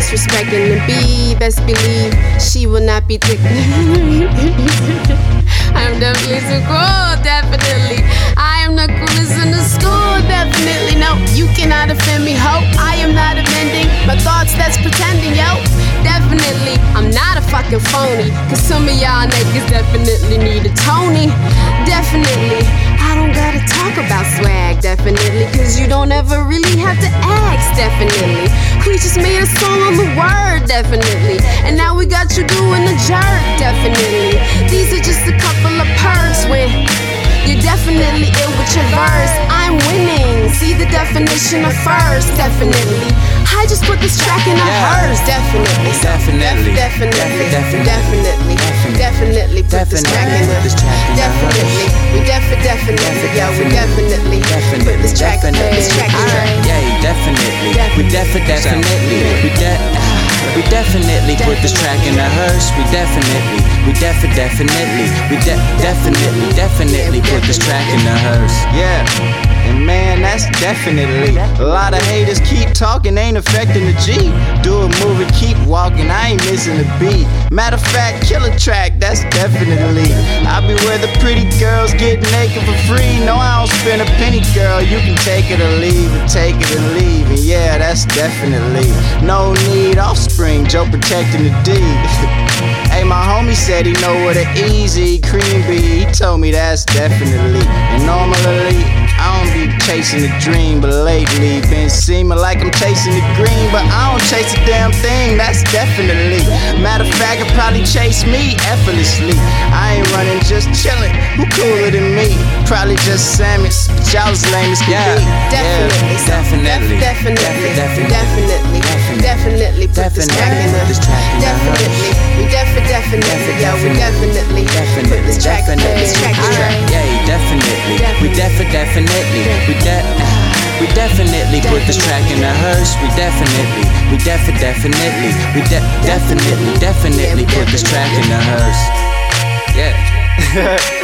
disrespecting the B. Best believe she will not be thick. I'm definitely too cool, definitely. I am the coolest in the school, definitely. No, you cannot offend me, ho. I am not offending my thoughts, that's pretending, yo. Definitely, I'm not a fucking phony. Cause some of y'all niggas definitely need a Tony. Definitely, I don't gotta talk about swag, definitely. Cause you don't ever really have to ask, definitely. We just made a song on the word, definitely. And now we got you doing the jerk, definitely. These are just a couple of perks when you're definitely ill with your verse. I'm winning, see the definition of first, definitely. I just put this track in a hearse, definitely. Definitely. Definitely. Definitely put this track in a definitely. We definitely, yo, we definitely put this track in a yeah, definitely. We definitely. We definitely put this track in a hearse. We definitely put this track in a hearse. Yeah. And man, that's definitely a lot of haters keep talking, ain't affecting the G. Do a movie, keep walking, I ain't missing a beat. Matter of fact, kill a track, that's definitely. I be where the pretty girls get naked for free. No, I don't spend a penny, girl. You can take it or leave it, take it and leave. And yeah, that's definitely. No need, offspring, Joe protecting the D. Hey, my homie said he know what an easy cream be. He told me that's definitely. And normally, I don't be chasing the dream, but lately been seeming like I'm chasing the green. But I don't chase a damn thing, that's definitely. Matter of fact, it probably chase me effortlessly. I ain't running, just chilling. Who cooler than me? Probably just Samus, but y'all as lame as can be. Definitely put this track in a definitely. We definitely, yo, we definitely put this track in a yeah, definitely. We definitely put this track in a hearse. We definitely put this track in a hearse. Yeah.